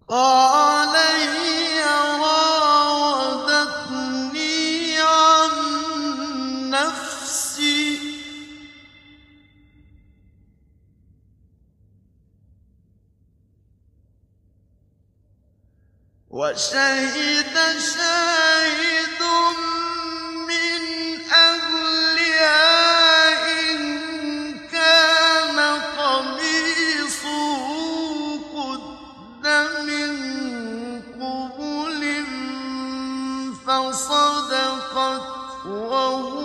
قَالَ هِيَ رَاوَدَتْنِي عَن نَّفْسِي ۚ وَشَهِدَ شَاهِدٌ مِّنْ أَهْلِهَا إِن كَانَ قَمِيصُهُ قُدَّ مِن قُبُلٍ فَصَدَقَتْ وَهُوَ